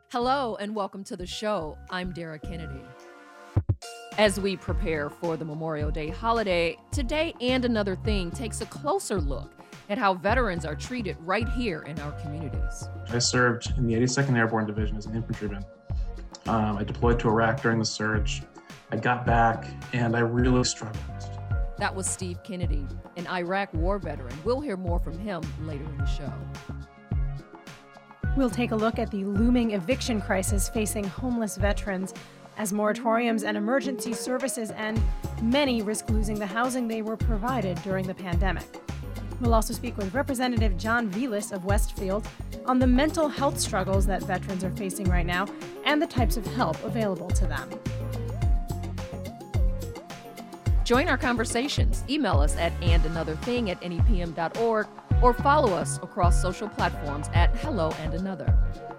Hello and welcome to the show. I'm Dara Kennedy. As we prepare for the Memorial Day holiday, Today and Another Thing takes a closer look at how veterans are treated right here in our communities. I served in the 82nd Airborne Division as an infantryman. I deployed to Iraq during the surge. I got back and I really struggled. That was Steve Kennedy, an Iraq war veteran. We'll hear more from him later in the show. We'll take a look at the looming eviction crisis facing homeless veterans as moratoriums and emergency services end, many risk losing the housing they were provided during the pandemic. We'll also speak with Representative John Vilas of Westfield on the mental health struggles that veterans are facing right now and the types of help available to them. Join our conversations. Email us at andanotherthing@nepm.org or follow us across social platforms at Hello and Another.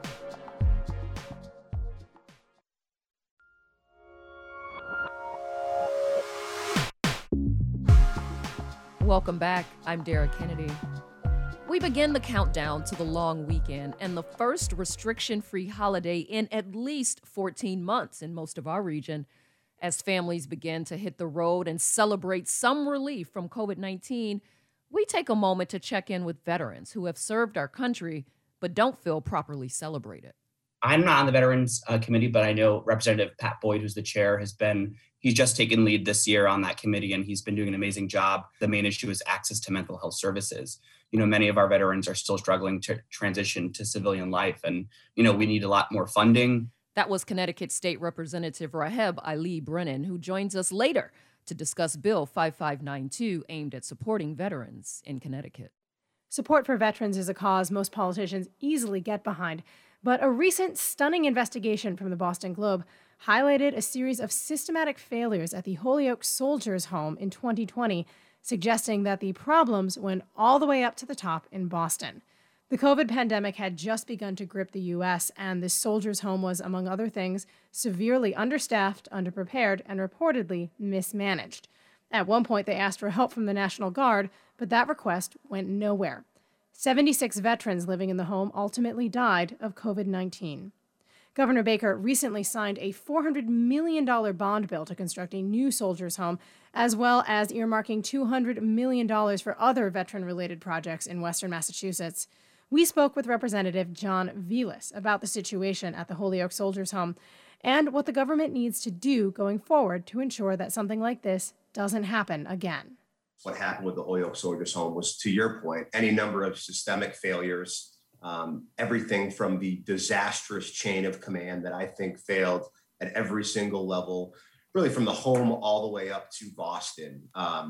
Welcome back. I'm Dara Kennedy. We begin the countdown to the long weekend and the first restriction-free holiday in at least 14 months in most of our region. As families begin to hit the road and celebrate some relief from COVID-19, we take a moment to check in with veterans who have served our country but don't feel properly celebrated. I'm not on the Veterans Committee, but I know Representative Pat Boyd, who's the chair, he's just taken lead this year on that committee, and he's been doing an amazing job. The main issue is access to mental health services. Many of our veterans are still struggling to transition to civilian life, and, we need a lot more funding. That was Connecticut State Representative Raheb Ali Brennan, who joins us later to discuss Bill 5592 aimed at supporting veterans in Connecticut. Support for veterans is a cause most politicians easily get behind, but a recent stunning investigation from the Boston Globe highlighted a series of systematic failures at the Holyoke Soldiers' Home in 2020, suggesting that the problems went all the way up to the top in Boston. The COVID pandemic had just begun to grip the U.S., and this Soldiers' Home was, among other things, severely understaffed, underprepared, and reportedly mismanaged. At one point, they asked for help from the National Guard, but that request went nowhere. 76 veterans living in the home ultimately died of COVID-19. Governor Baker recently signed a $400 million bond bill to construct a new Soldiers' Home, as well as earmarking $200 million for other veteran-related projects in Western Massachusetts. We spoke with Representative John Vilas about the situation at the Holyoke Soldiers' Home and what the government needs to do going forward to ensure that something like this doesn't happen again. What happened with the Holyoke Soldiers' Home was, to your point, any number of systemic failures, everything from the disastrous chain of command that I think failed at every single level, really from the home all the way up to Boston.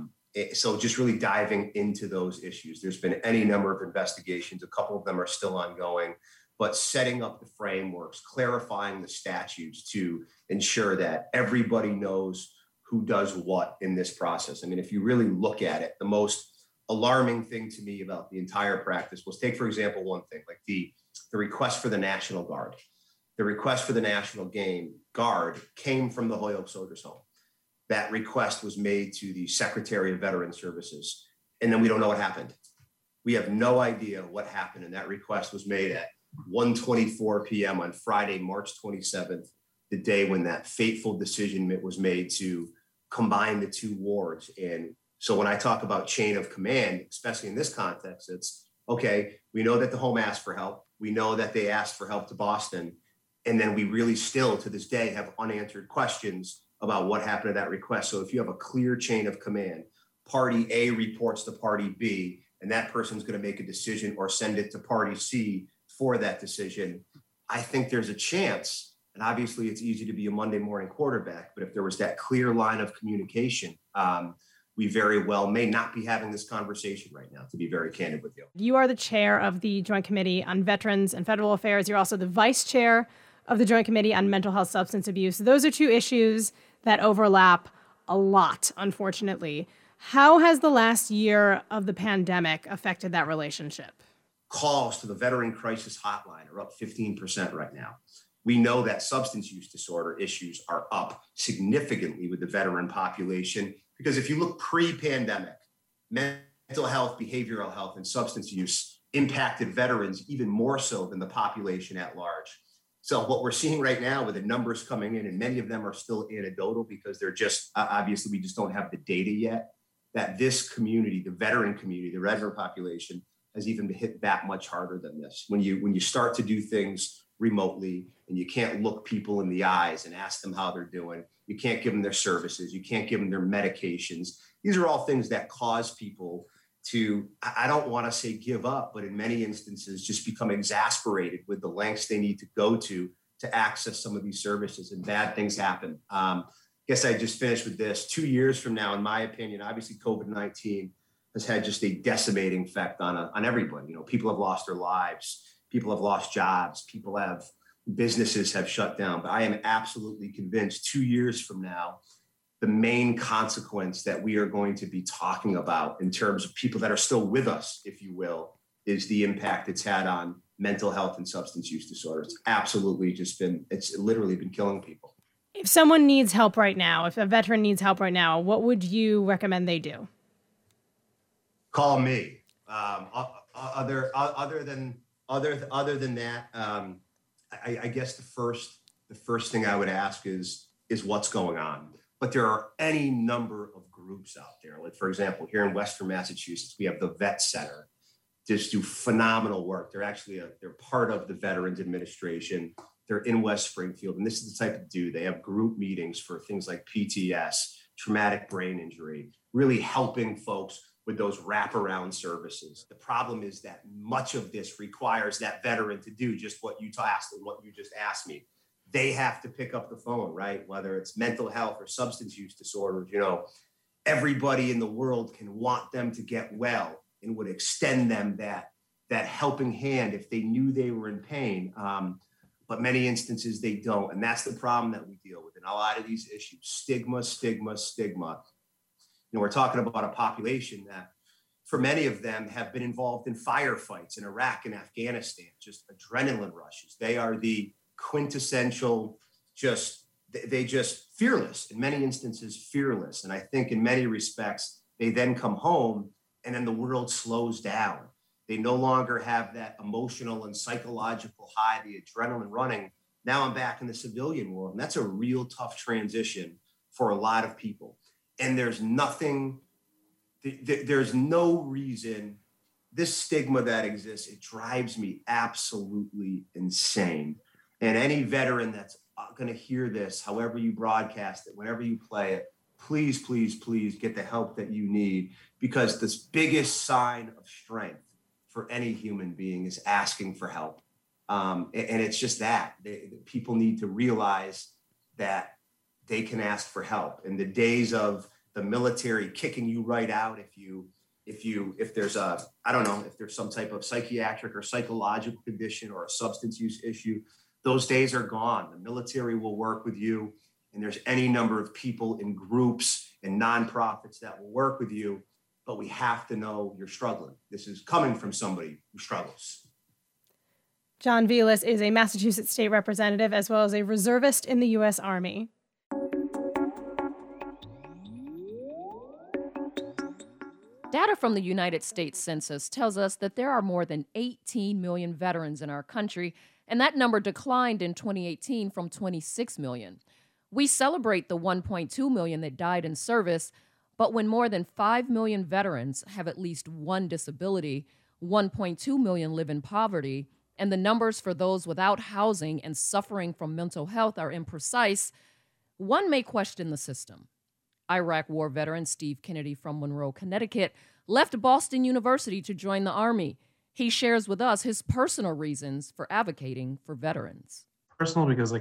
So just really diving into those issues. There's been any number of investigations. A couple of them are still ongoing, but setting up the frameworks, clarifying the statutes to ensure that everybody knows who does what in this process. I mean, if you really look at it, the most alarming thing to me about the entire practice was, take, for example, one thing, like the request for the National Guard. The request for the National Guard came from the Holyoke Soldiers' Home. That request was made to the Secretary of Veterans Services, and then we don't know what happened. We have no idea what happened, and that request was made at 1:24 p.m. on Friday, March 27th, the day when that fateful decision was made to combine the two wards. And so when I talk about chain of command, especially in this context, it's, okay, we know that the home asked for help. We know that they asked for help to Boston. And then we really still, to this day, have unanswered questions about what happened to that request. So if you have a clear chain of command, party A reports to party B, and that person's going to make a decision or send it to party C for that decision, I think there's a chance. And obviously it's easy to be a Monday morning quarterback, but if there was that clear line of communication, we very well may not be having this conversation right now, to be very candid with you. You are the chair of the Joint Committee on Veterans and Federal Affairs. You're also the vice chair of the Joint Committee on Mental Health Substance Abuse. Those are two issues that overlap a lot, unfortunately. How has the last year of the pandemic affected that relationship? Calls to the Veteran Crisis Hotline are up 15% right now. We know that substance use disorder issues are up significantly with the veteran population, because if you look pre-pandemic, mental health, behavioral health, and substance use impacted veterans even more so than the population at large. So what we're seeing right now with the numbers coming in, and many of them are still anecdotal because they're just, obviously we just don't have the data yet, that this community, the veteran community, the veteran population has even been hit that much harder than this. When you start to do things remotely and you can't look people in the eyes and ask them how they're doing, you can't give them their services, you can't give them their medications. These are all things that cause people to, I don't want to say give up, but in many instances just become exasperated with the lengths they need to go to access some of these services, and bad things happen. Guess I just finished with this. 2 years from now, in my opinion, obviously COVID-19 has had just a decimating effect on everybody. You know, people have lost their lives, people have lost jobs, businesses have shut down. But I am absolutely convinced 2 years from now, the main consequence that we are going to be talking about in terms of people that are still with us, if you will, is the impact it's had on mental health and substance use disorders. It's literally been killing people. If someone needs help right now, if a veteran needs help right now, what would you recommend they do? Call me. Other than that, I guess the first thing I would ask is what's going on. But there are any number of groups out there. Like, for example, here in Western Massachusetts, we have the Vet Center. Just do phenomenal work. They're part of the Veterans Administration. They're in West Springfield, and this is the type of they have group meetings for things like PTS, traumatic brain injury, really helping folks with those wraparound services. The problem is that much of this requires that veteran to do just what you asked and what you just asked me. They have to pick up the phone, right? Whether it's mental health or substance use disorders, everybody in the world can want them to get well and would extend them that helping hand if they knew they were in pain. But many instances they don't. And that's the problem that we deal with in a lot of these issues. Stigma. We're talking about a population that for many of them have been involved in firefights in Iraq and Afghanistan, just adrenaline rushes. They are the quintessential, they just fearless, in many instances fearless. And I think in many respects, they then come home and then the world slows down. They no longer have that emotional and psychological high, the adrenaline running. Now I'm back in the civilian world. And that's a real tough transition for a lot of people. And there's no reason, this stigma that exists, it drives me absolutely insane. And any veteran that's going to hear this, however you broadcast it, whenever you play it, please, please, please get the help that you need, because this biggest sign of strength for any human being is asking for help. And it's just that people need to realize that they can ask for help. In the days of the military kicking you right out if there's some type of psychiatric or psychological condition or a substance use issue, those days are gone. The military will work with you, and there's any number of people in groups and nonprofits that will work with you, but we have to know you're struggling. This is coming from somebody who struggles. John Velas is a Massachusetts state representative as well as a reservist in the U.S. Army. Data from the United States Census tells us that there are more than 18 million veterans in our country, and that number declined in 2018 from 26 million. We celebrate the 1.2 million that died in service, but when more than 5 million veterans have at least one disability, 1.2 million live in poverty, and the numbers for those without housing and suffering from mental health are imprecise, one may question the system. Iraq War veteran Steve Kennedy from Monroe, Connecticut, left Boston University to join the Army. He shares with us his personal reasons for advocating for veterans. Personal because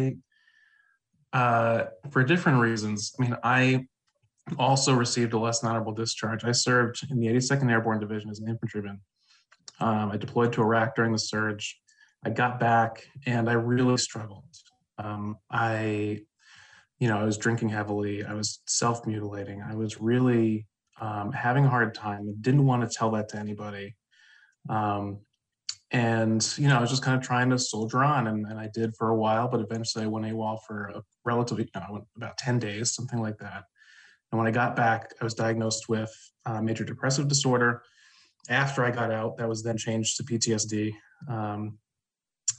for different reasons. I also received a less than honorable discharge. I served in the 82nd Airborne Division as an infantryman. I deployed to Iraq during the surge. I got back and I really struggled. I was drinking heavily. I was self-mutilating. I was really having a hard time. I didn't want to tell that to anybody. I was just kind of trying to soldier on, and I did for a while, but eventually I went AWOL for a relatively, I went about 10 days, something like that. And when I got back, I was diagnosed with major depressive disorder. After I got out, that was then changed to PTSD.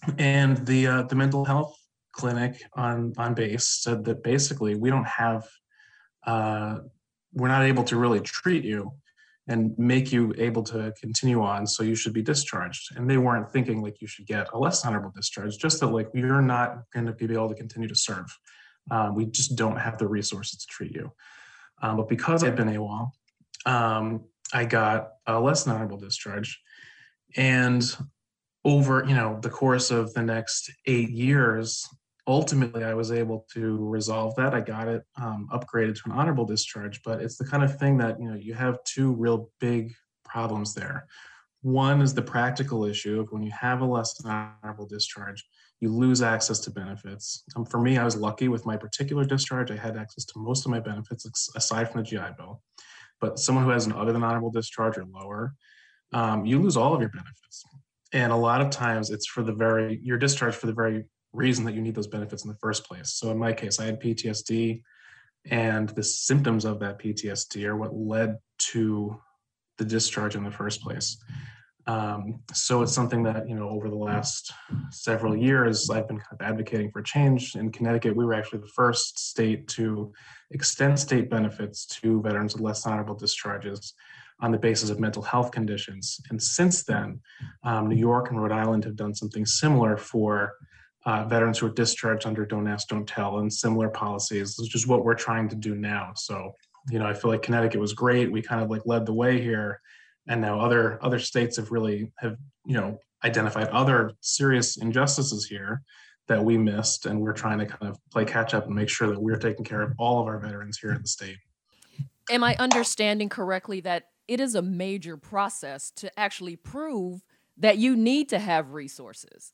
And the mental health clinic on base said that basically we don't have, we're not able to really treat you and make you able to continue on, so you should be discharged. And they weren't thinking like you should get a less honorable discharge, just that like you're not going to be able to continue to serve. We just don't have the resources to treat you. But because I'd been AWOL, I got a less than honorable discharge. And over, the course of the next 8 years, ultimately I was able to resolve that. I got it upgraded to an honorable discharge, but it's the kind of thing that, you have two real big problems there. One is the practical issue of when you have a less than honorable discharge, you lose access to benefits. For me, I was lucky with my particular discharge. I had access to most of my benefits aside from the GI Bill. But someone who has an other than honorable discharge or lower, you lose all of your benefits. And a lot of times it's you're discharged for the very reason that you need those benefits in the first place. So in my case, I had PTSD, and the symptoms of that PTSD are what led to the discharge in the first place. So it's something that, over the last several years, I've been kind of advocating for change. In Connecticut, we were actually the first state to extend state benefits to veterans with less honorable discharges on the basis of mental health conditions. And since then, New York and Rhode Island have done something similar for veterans who are discharged under Don't Ask, Don't Tell and similar policies, which is what we're trying to do now. So, I feel like Connecticut was great. We kind of like led the way here. And now other states have identified other serious injustices here that we missed. And we're trying to kind of play catch up and make sure that we're taking care of all of our veterans here in the state. Am I understanding correctly that it is a major process to actually prove that you need to have resources?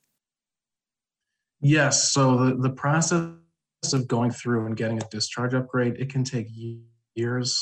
Yes. So the process of going through and getting a discharge upgrade, it can take years.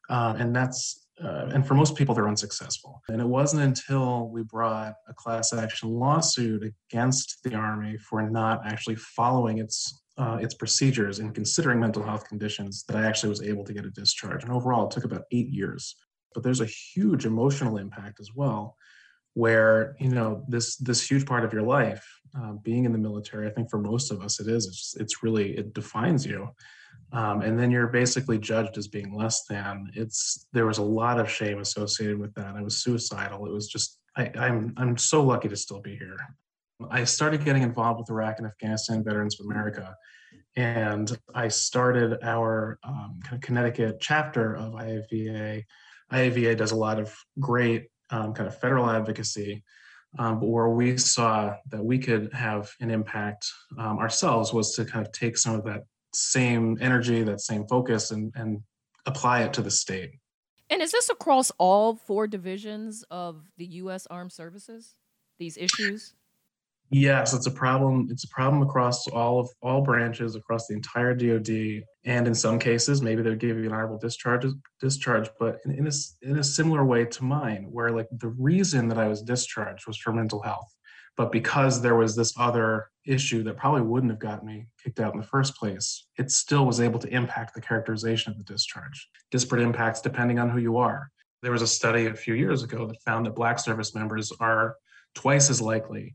And for most people, they're unsuccessful. And it wasn't until we brought a class action lawsuit against the Army for not actually following its procedures and considering mental health conditions that I actually was able to get a discharge. And overall, it took about 8 years. But there's a huge emotional impact as well, where, this huge part of your life, being in the military, I think for most of us it is, it defines you. And then you're basically judged as being less than. There was a lot of shame associated with that. I was suicidal. It was just, I'm so lucky to still be here. I started getting involved with Iraq and Afghanistan Veterans of America, and I started our kind of Connecticut chapter of IAVA. IAVA does a lot of great kind of federal advocacy, but where we saw that we could have an impact ourselves was to kind of take some of that same energy, that same focus, and apply it to the state. And is this across all 4 divisions of the U.S. Armed Services, these issues? Yes, it's a problem. It's a problem across all branches, across the entire DoD. And in some cases, maybe they'll give you an honorable discharge, but in a similar way to mine, where like the reason that I was discharged was for mental health. But because there was this other issue that probably wouldn't have gotten me kicked out in the first place, it still was able to impact the characterization of the discharge. Disparate impacts depending on who you are. There was a study a few years ago that found that Black service members are twice as likely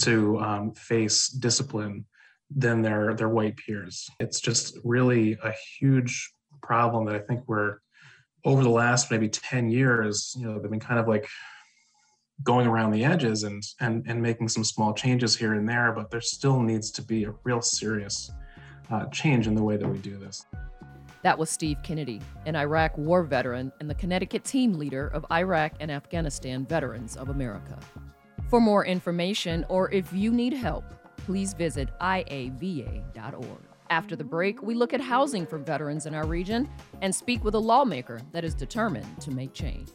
to face discipline than their white peers. It's just really a huge problem that I think we're, over the last maybe 10 years, they've been kind of like going around the edges and making some small changes here and there, but there still needs to be a real serious change in the way that we do this. That was Steve Kennedy, an Iraq war veteran and the Connecticut team leader of Iraq and Afghanistan Veterans of America. For more information, or if you need help, please visit iava.org. After the break, we look at housing for veterans in our region and speak with a lawmaker that is determined to make change.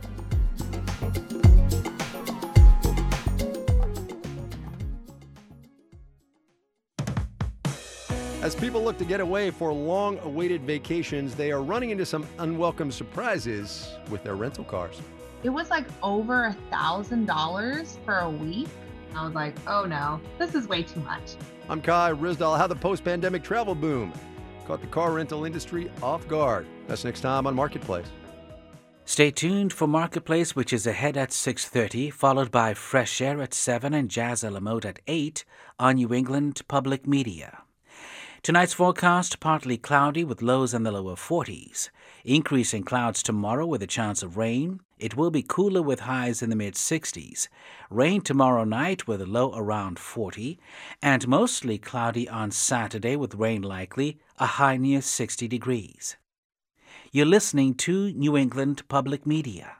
As people look to get away for long-awaited vacations, they are running into some unwelcome surprises with their rental cars. It was like over $1,000 for a week. I was like, oh no, this is way too much. I'm Kai Risdal. How the post-pandemic travel boom caught the car rental industry off guard. That's next time on Marketplace. Stay tuned for Marketplace, which is ahead at 6:30, followed by Fresh Air at 7 and Jazz à la Mode at 8 on New England Public Media. Tonight's forecast, partly cloudy with lows in the lower 40s. Increasing clouds tomorrow with a chance of rain. It will be cooler with highs in the mid-60s. Rain tomorrow night with a low around 40. And mostly cloudy on Saturday with rain likely, a high near 60 degrees. You're listening to New England Public Media.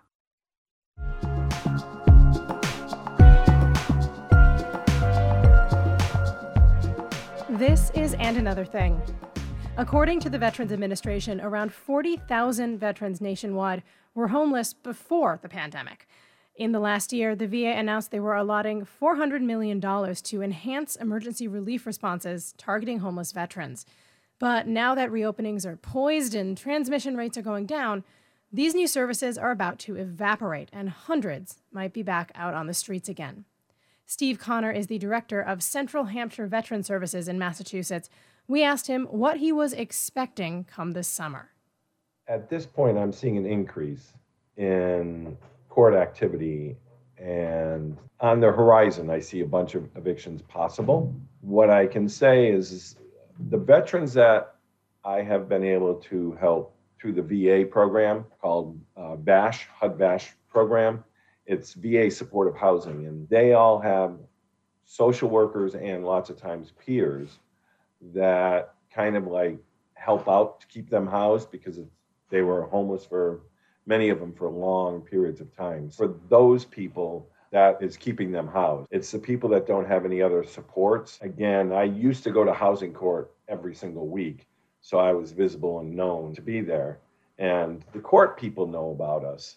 This is And Another Thing. According to the Veterans Administration, around 40,000 veterans nationwide were homeless before the pandemic. In the last year, the VA announced they were allotting $400 million to enhance emergency relief responses targeting homeless veterans. But now that reopenings are poised and transmission rates are going down, these new services are about to evaporate, and hundreds might be back out on the streets again. Steve Connor is the director of Central Hampshire Veteran Services in Massachusetts. We asked him what he was expecting come this summer. At this point, I'm seeing an increase in court activity, and on the horizon, I see a bunch of evictions possible. What I can say is the veterans that I have been able to help through the VA program called BASH, HUD-VASH program, it's VA supportive housing, and they all have social workers and lots of times peers that kind of like help out to keep them housed because they were homeless for many of them for long periods of time. For those people, that is keeping them housed. It's the people that don't have any other supports. Again, I used to go to housing court every single week, so I was visible and known to be there. And the court people know about us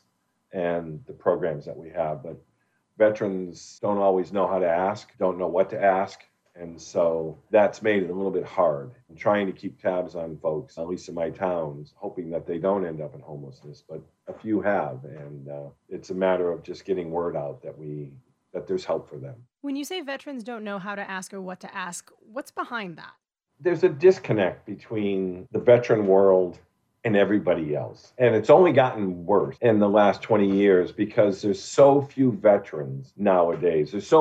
and the programs that we have, but veterans don't always know how to ask, don't know what to ask. And so that's made it a little bit hard. I'm trying to keep tabs on folks, at least in my towns, hoping that they don't end up in homelessness, but a few have. And it's a matter of just getting word out that there's help for them. When you say veterans don't know how to ask or what to ask, what's behind that? There's a disconnect between the veteran world and everybody else. And it's only gotten worse in the last 20 years because there's so few veterans nowadays. There's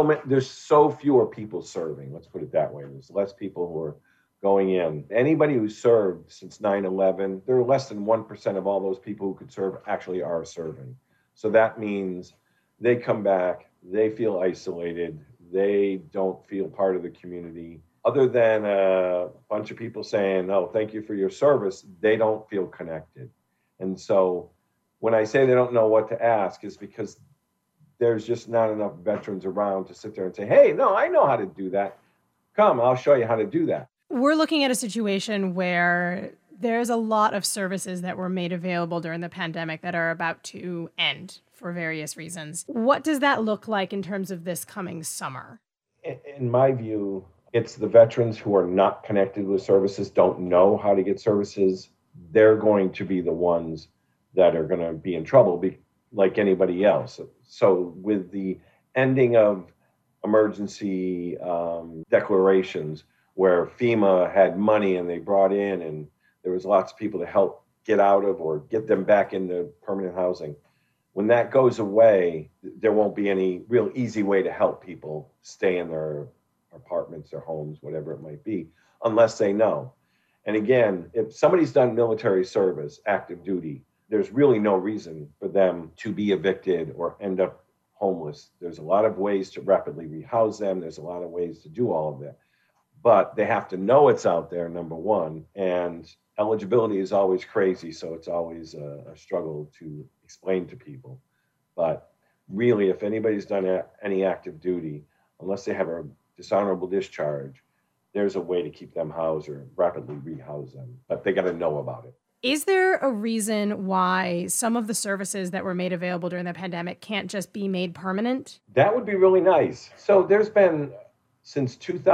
so fewer people serving. Let's put it that way. There's less people who are going in. Anybody who served since 9/11, there are less than 1% of all those people who could serve actually are serving. So that means they come back, they feel isolated, they don't feel part of the community. Other than a bunch of people saying, oh, thank you for your service, they don't feel connected. And so when I say they don't know what to ask, is because there's just not enough veterans around to sit there and say, hey, no, I know how to do that. Come, I'll show you how to do that. We're looking at a situation where there's a lot of services that were made available during the pandemic that are about to end for various reasons. What does that look like in terms of this coming summer? In my view, it's the veterans who are not connected with services, don't know how to get services. They're going to be the ones that are going to be in trouble like anybody else. So with the ending of emergency declarations where FEMA had money and they brought in and there was lots of people to help get out of or get them back into permanent housing. When that goes away, there won't be any real easy way to help people stay in their apartments, their homes, whatever it might be, unless they know. And again, if somebody's done military service, active duty, there's really no reason for them to be evicted or end up homeless. There's a lot of ways to rapidly rehouse them. There's a lot of ways to do all of that. But they have to know it's out there, number one. And eligibility is always crazy, so it's always a struggle to explain to people. But really, if anybody's done any active duty, unless they have a dishonorable discharge, there's a way to keep them housed or rapidly rehouse them, but they got to know about it. Is there a reason why some of the services that were made available during the pandemic can't just be made permanent? That would be really nice. So there's been, since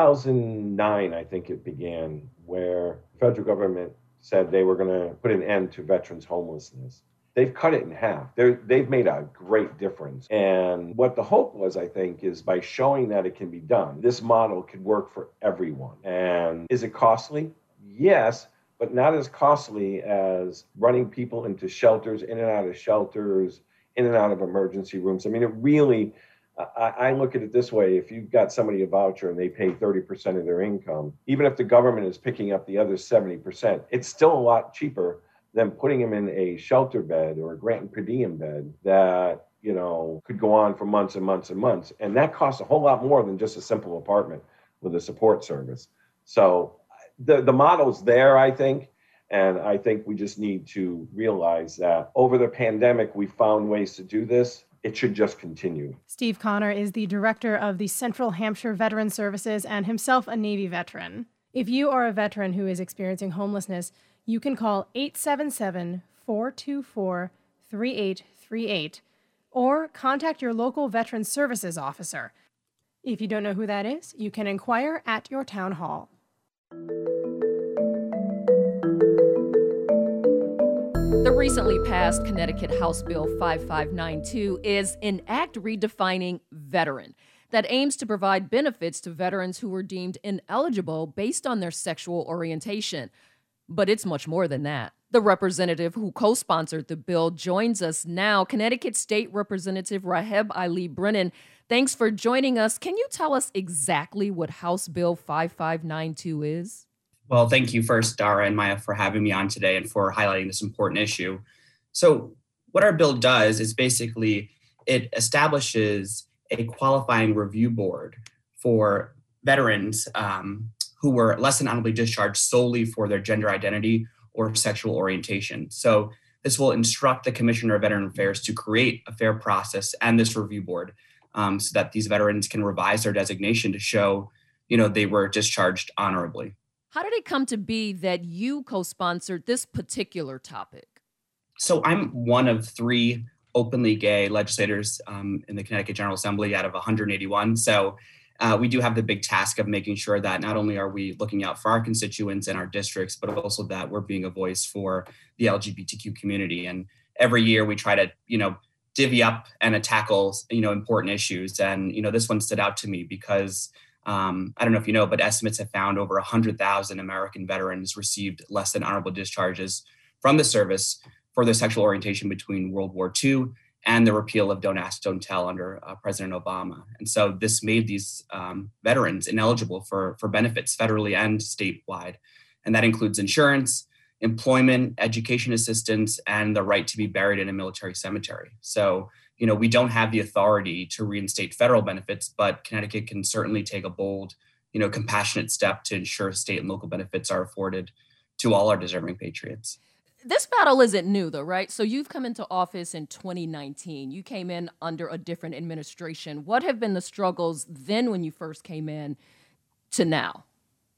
2009, I think it began, where the federal government said they were going to put an end to veterans' homelessness. They've cut it in half. They've made a great difference. And what the hope was, I think, is by showing that it can be done, this model could work for everyone. And is it costly? Yes, but not as costly as running people into shelters, in and out of shelters, in and out of emergency rooms. I mean, it really, I look at it this way. If you've got somebody a voucher and they pay 30% of their income, even if the government is picking up the other 70%, it's still a lot cheaper than putting them in a shelter bed or a grant and per diem bed that, you know, could go on for months and months and months. And that costs a whole lot more than just a simple apartment with a support service. So the model's there, I think. And I think we just need to realize that over the pandemic, we found ways to do this. It should just continue. Steve Connor is the director of the Central Hampshire Veteran Services and himself a Navy veteran. If you are a veteran who is experiencing homelessness, you can call 877-424-3838 or contact your local Veteran Services officer. If you don't know who that is, you can inquire at your town hall. The recently passed Connecticut House Bill 5592 is an act redefining veteran that aims to provide benefits to veterans who were deemed ineligible based on their sexual orientation. But it's much more than that. The representative who co-sponsored the bill joins us now, Connecticut State Representative Raheb Ali Brennan. Thanks for joining us. Can you tell us exactly what House Bill 5592 is? Well, thank you first, Dara and Maya, for having me on today and for highlighting this important issue. So what our bill does is basically it establishes a qualifying review board for veterans who were less than honorably discharged solely for their gender identity or sexual orientation. So this will instruct the Commissioner of Veteran Affairs to create a fair process and this review board so that these veterans can revise their designation to show, you know, they were discharged honorably. How did it come to be that you co-sponsored this particular topic? So I'm one of 3 openly gay legislators in the Connecticut General Assembly out of 181. So we do have the big task of making sure that not only are we looking out for our constituents and our districts, but also that we're being a voice for the LGBTQ community. And every year we try to, you know, divvy up and tackle, you know, important issues. And, you know, this one stood out to me because I don't know if you know, but estimates have found over 100,000 American veterans received less than honorable discharges from the service for their sexual orientation between World War II and the repeal of Don't Ask, Don't Tell under President Obama. And so this made these veterans ineligible for benefits federally and statewide. And that includes insurance, employment, education assistance, and the right to be buried in a military cemetery. So, you know, we don't have the authority to reinstate federal benefits, but Connecticut can certainly take a bold, you know, compassionate step to ensure state and local benefits are afforded to all our deserving patriots. This battle isn't new, though, right? So you've come into office in 2019. You came in under a different administration. What have been the struggles then when you first came in to now?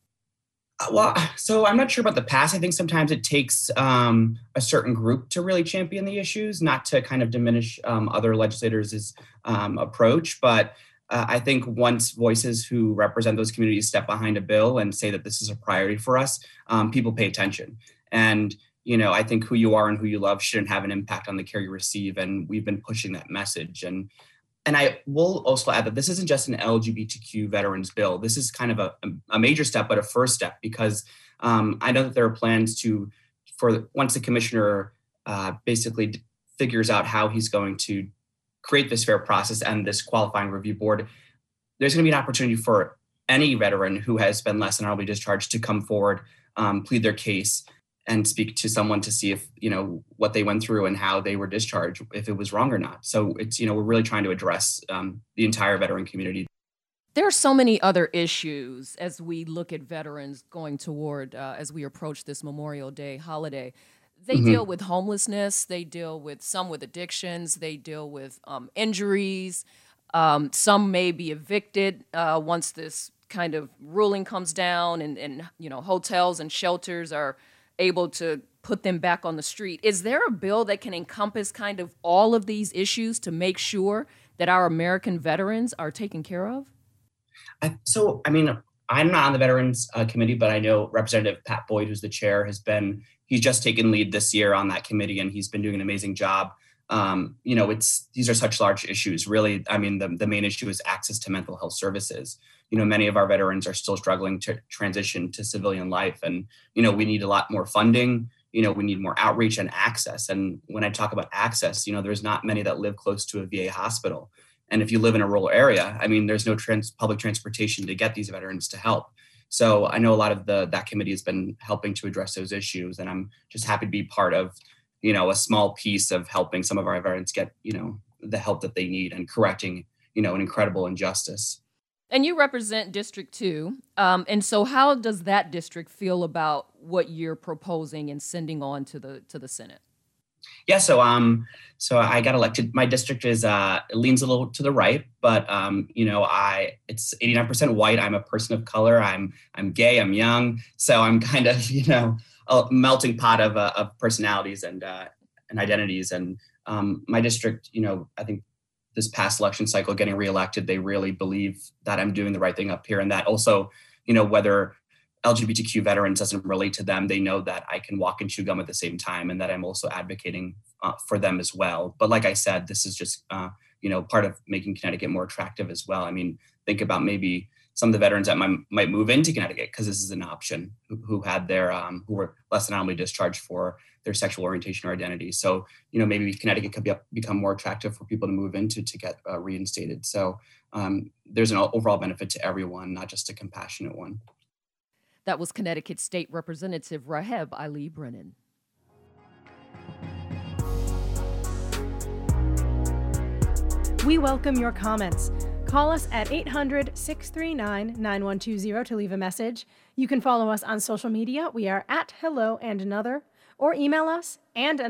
Well, so I'm not sure about the past. I think sometimes it takes a certain group to really champion the issues, not to kind of diminish other legislators' approach. But I think once voices who represent those communities step behind a bill and say that this is a priority for us, people pay attention. And, you know, I think who you are and who you love shouldn't have an impact on the care you receive. And we've been pushing that message. And I will also add that this isn't just an LGBTQ veterans bill. This is kind of a major step, but a first step, because I know that there are plans for once the commissioner basically figures out how he's going to create this fair process and this qualifying review board, there's going to be an opportunity for any veteran who has been less than honorably discharged to come forward, plead their case, and speak to someone to see if, you know, what they went through and how they were discharged, if it was wrong or not. So it's, you know, we're really trying to address the entire veteran community. There are so many other issues as we look at veterans going toward, as we approach this Memorial Day holiday. They deal with homelessness, they deal with some with addictions, they deal with injuries. Some may be evicted once this kind of ruling comes down and, you know, hotels and shelters are able to put them back on the street. Is there a bill that can encompass kind of all of these issues to make sure that our American veterans are taken care of? So, I mean, I'm not on the Veterans Committee, but I know Representative Pat Boyd, who's the chair, he's just taken lead this year on that committee, and he's been doing an amazing job these are such large issues. Really, I mean, the main issue is access to mental health services. Many of our veterans are still struggling to transition to civilian life. And, we need a lot more funding. We need more outreach and access. And when I talk about access, there's not many that live close to a VA hospital. And if you live in a rural area, I mean, there's no public transportation to get these veterans to help. So I know a lot of that committee has been helping to address those issues. And I'm just happy to be part of, a small piece of helping some of our veterans get, the help that they need and correcting, an incredible injustice. And you represent District 2. And so how does that district feel about what you're proposing and sending on to the Senate? Yeah, so I got elected. My district it leans a little to the right, but it's 89% white. I'm a person of color. I'm gay. I'm young. So I'm kind of a melting pot of personalities and identities. And my district, I think this past election cycle, getting reelected, they really believe that I'm doing the right thing up here, and that also, whether LGBTQ veterans doesn't relate to them, they know that I can walk and chew gum at the same time, and that I'm also advocating for them as well. But like I said, this is just, part of making Connecticut more attractive as well. I mean, think about maybe some of the veterans that might move into Connecticut because this is an option, who had their, who were less than honorably discharged for their sexual orientation or identity. So, maybe Connecticut could become more attractive for people to move into to get reinstated. So there's an overall benefit to everyone, not just a compassionate one. That was Connecticut State Representative Raheb Ali Brennan. We welcome your comments. Call us at 800-639-9120 to leave a message. You can follow us on social media. We are at Hello and Another, or email us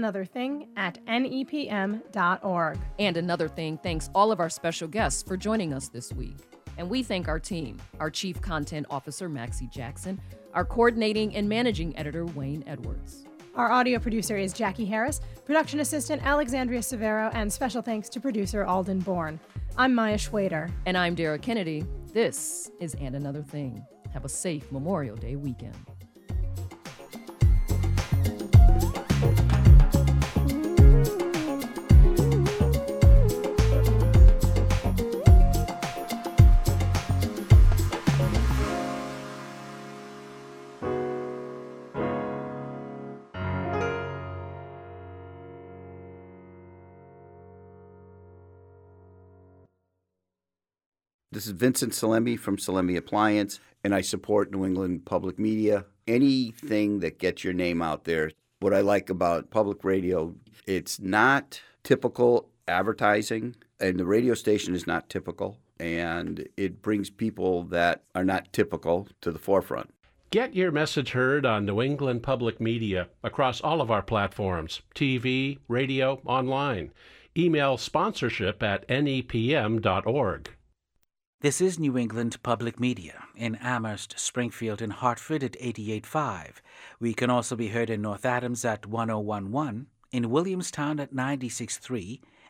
andanotherthing@nepm.org. And Another Thing thanks all of our special guests for joining us this week. And we thank our team, our Chief Content Officer, Maxie Jackson, our Coordinating and Managing Editor, Wayne Edwards. Our audio producer is Jackie Harris, production assistant Alexandria Severo, and special thanks to producer Alden Bourne. I'm Maya Schwader. And I'm Dara Kennedy. This is And Another Thing. Have a safe Memorial Day weekend. This is Vincent Salemi from Salemi Appliance, and I support New England Public Media. Anything that gets your name out there. What I like about public radio, it's not typical advertising, and the radio station is not typical, and it brings people that are not typical to the forefront. Get your message heard on New England Public Media across all of our platforms, TV, radio, online. Email sponsorship@nepm.org. This is New England Public Media in Amherst, Springfield, and Hartford at 88.5. We can also be heard in North Adams at 101.1, in Williamstown at 96.3,